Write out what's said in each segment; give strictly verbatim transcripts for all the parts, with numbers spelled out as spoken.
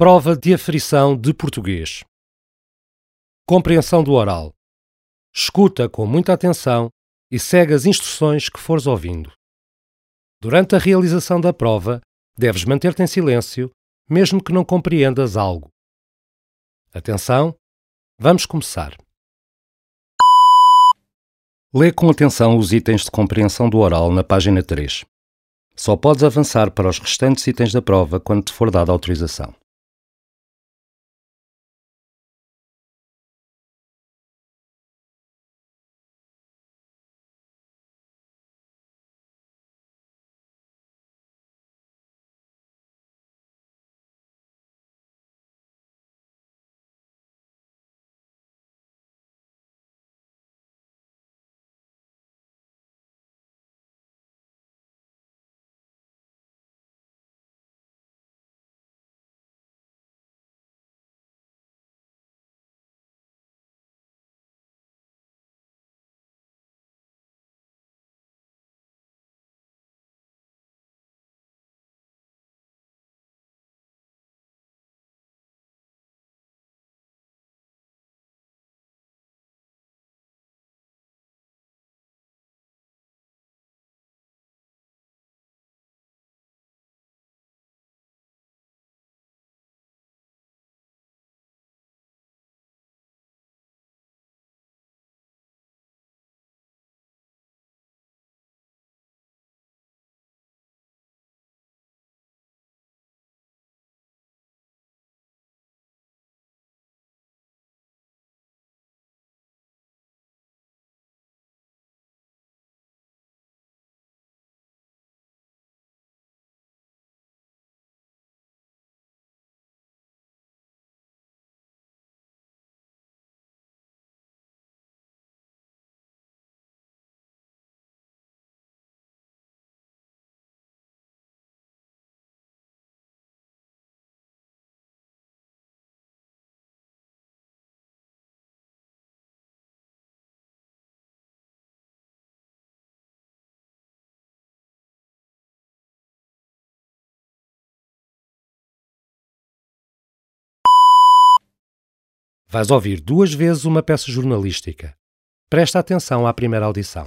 Prova de aferição de português. Compreensão do oral. Escuta com muita atenção e segue as instruções que fores ouvindo. Durante a realização da prova, deves manter-te em silêncio, mesmo que não compreendas algo. Atenção, vamos começar. Lê com atenção os itens de compreensão do oral na página três. Só podes avançar para os restantes itens da prova quando te for dada autorização. Vais ouvir duas vezes uma peça jornalística. Presta atenção à primeira audição.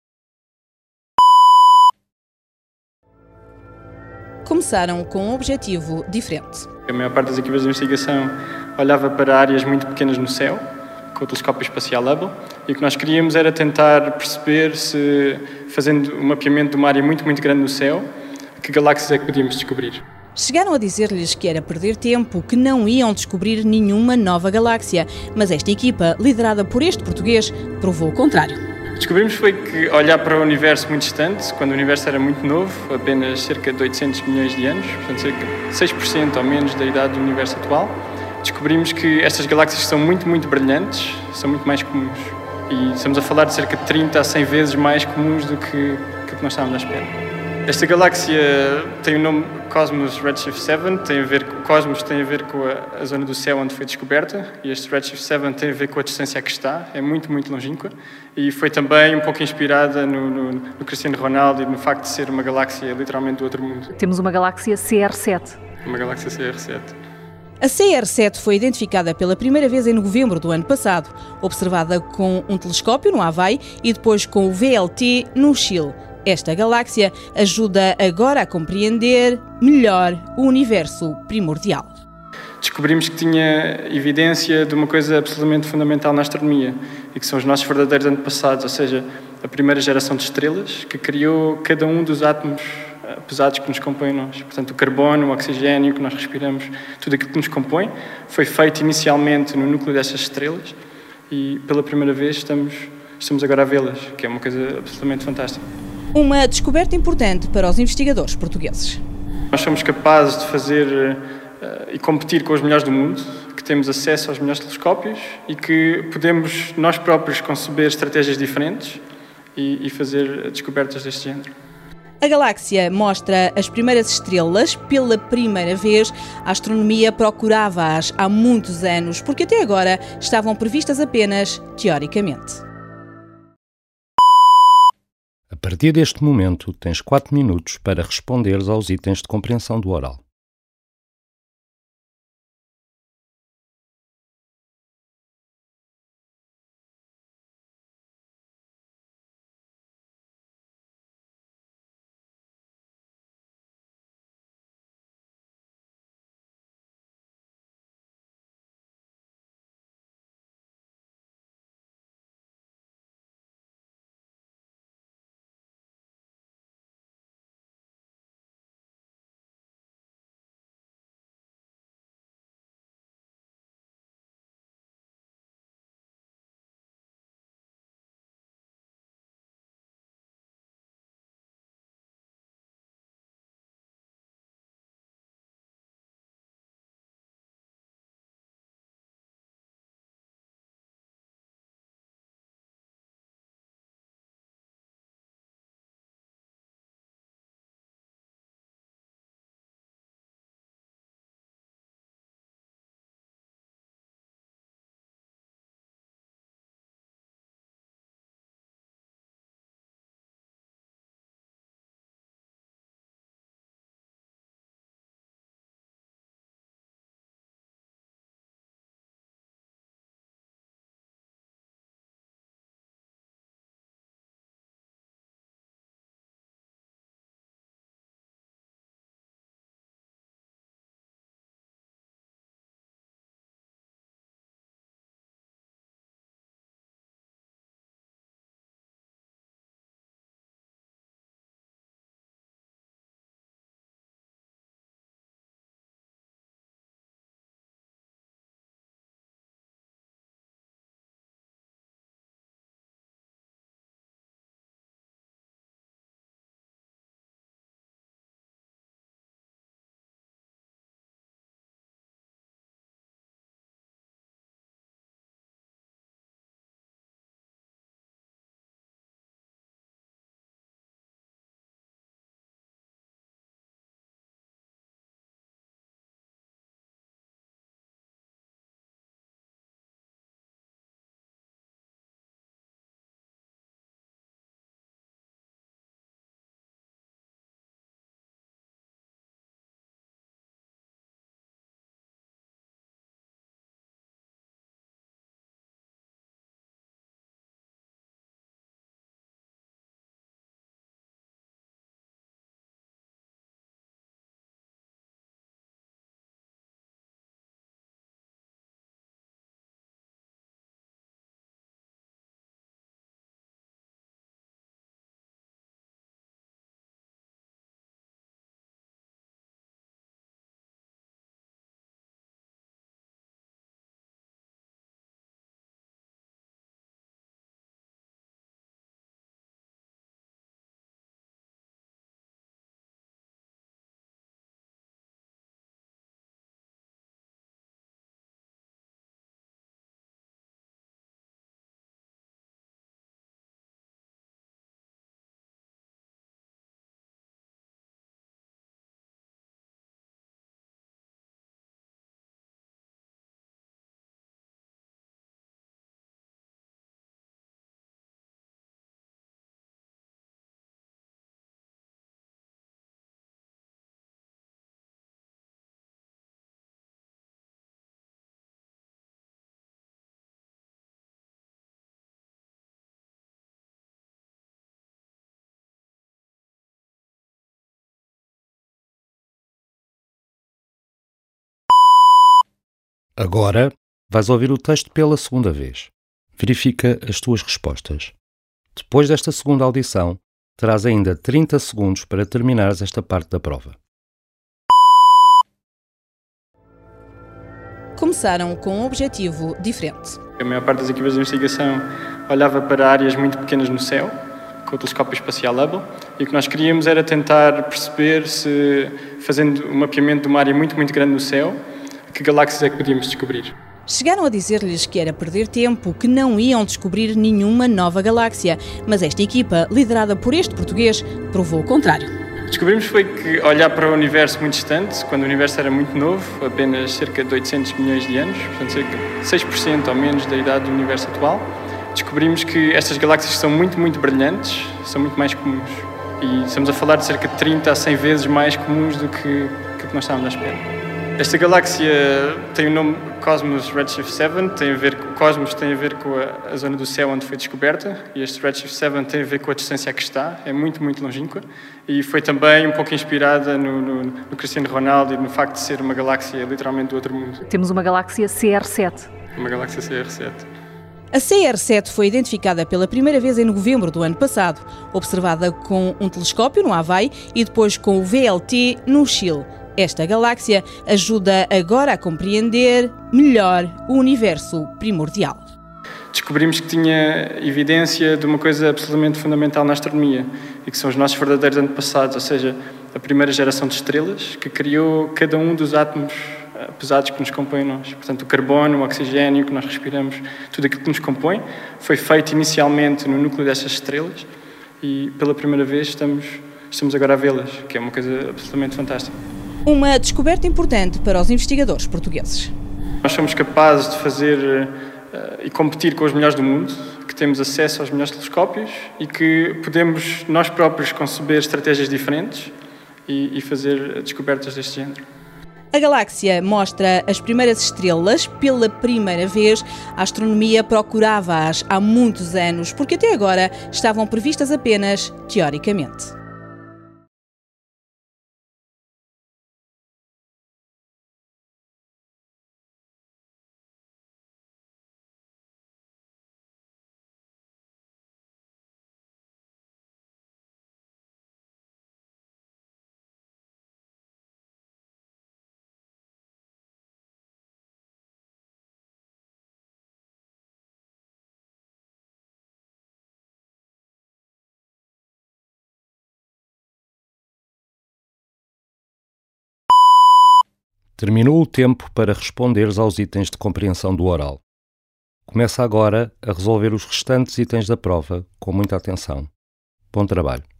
Começaram com um objetivo diferente. A maior parte das equipas de investigação olhava para áreas muito pequenas no céu, com o telescópio espacial Hubble, e o que nós queríamos era tentar perceber se, fazendo um mapeamento de uma área muito, muito grande no céu, que galáxias é que podíamos descobrir. Chegaram a dizer-lhes que era perder tempo, que não iam descobrir nenhuma nova galáxia, mas esta equipa, liderada por este português, provou o contrário. Descobrimos foi que olhar para o universo muito distante, quando o universo era muito novo, apenas cerca de oitocentos milhões de anos, portanto cerca de seis por cento ou menos da idade do universo atual, descobrimos que estas galáxias são muito, muito brilhantes, são muito mais comuns. E estamos a falar de cerca de trinta a cem vezes mais comuns do que, que o que nós estávamos à espera. Esta galáxia tem o nome Cosmos Redshift sete, tem a ver, o Cosmos tem a ver com a, a zona do céu onde foi descoberta, e este Redshift sete tem a ver com a distância a que está, é muito, muito longínqua, e foi também um pouco inspirada no, no, no Cristiano Ronaldo e no facto de ser uma galáxia literalmente do outro mundo. Temos uma galáxia C R sete. Uma galáxia C R sete. A C R sete foi identificada pela primeira vez em novembro do ano passado, observada com um telescópio no Havaí e depois com o V L T no Chile. Esta galáxia ajuda agora a compreender melhor o universo primordial. Descobrimos que tinha evidência de uma coisa absolutamente fundamental na astronomia, e que são os nossos verdadeiros antepassados, ou seja, a primeira geração de estrelas que criou cada um dos átomos pesados que nos compõem nós. Portanto, o carbono, o oxigênio que nós respiramos, tudo aquilo que nos compõe, foi feito inicialmente no núcleo dessas estrelas e pela primeira vez estamos, estamos agora a vê-las, que é uma coisa absolutamente fantástica. Uma descoberta importante para os investigadores portugueses. Nós somos capazes de fazer uh, e competir com os melhores do mundo, que temos acesso aos melhores telescópios e que podemos nós próprios conceber estratégias diferentes e, e fazer descobertas deste género. A galáxia mostra as primeiras estrelas pela primeira vez. A astronomia procurava-as há muitos anos, porque até agora estavam previstas apenas teoricamente. A partir deste momento, tens quatro minutos para responderes aos itens de compreensão do oral. Agora vais ouvir o texto pela segunda vez. Verifica as tuas respostas. Depois desta segunda audição, terás ainda trinta segundos para terminares esta parte da prova. Começaram com um objetivo diferente. A maior parte das equipas de investigação olhava para áreas muito pequenas no céu, com o telescópio espacial Hubble, e o que nós queríamos era tentar perceber se, fazendo um mapeamento de uma área muito, muito grande no céu, que galáxias é que podíamos descobrir. Chegaram a dizer-lhes que era perder tempo, que não iam descobrir nenhuma nova galáxia, mas esta equipa, liderada por este português, provou o contrário. Descobrimos foi que olhar para o universo muito distante, quando o universo era muito novo, apenas cerca de oitocentos milhões de anos, portanto cerca de seis por cento ou menos da idade do universo atual, descobrimos que estas galáxias são muito, muito brilhantes, são muito mais comuns. E estamos a falar de cerca de trinta a cem vezes mais comuns do que, que nós estávamos à espera. Esta galáxia tem o nome Cosmos Redshift sete, tem a ver, o Cosmos tem a ver com a, a zona do céu onde foi descoberta, e este Redshift sete tem a ver com a distância a que está, é muito, muito longínqua, e foi também um pouco inspirada no, no, no Cristiano Ronaldo e no facto de ser uma galáxia literalmente do outro mundo. Temos uma galáxia C R sete. Uma galáxia C R sete. A C R sete foi identificada pela primeira vez em novembro do ano passado, observada com um telescópio no Havaí e depois com o V L T no Chile. Esta galáxia ajuda agora a compreender melhor o universo primordial. Descobrimos que tinha evidência de uma coisa absolutamente fundamental na astronomia, e que são os nossos verdadeiros antepassados, ou seja, a primeira geração de estrelas que criou cada um dos átomos pesados que nos compõem a nós. Portanto, o carbono, o oxigênio que nós respiramos, tudo aquilo que nos compõe, foi feito inicialmente no núcleo destas estrelas, e pela primeira vez estamos, estamos agora a vê-las, que é uma coisa absolutamente fantástica. Uma descoberta importante para os investigadores portugueses. Nós somos capazes de fazer uh, e competir com os melhores do mundo, que temos acesso aos melhores telescópios e que podemos nós próprios conceber estratégias diferentes e, e fazer descobertas deste género. A galáxia mostra as primeiras estrelas pela primeira vez. A astronomia procurava-as há muitos anos, porque até agora estavam previstas apenas teoricamente. Terminou o tempo para responderes aos itens de compreensão do oral. Começa agora a resolver os restantes itens da prova com muita atenção. Bom trabalho.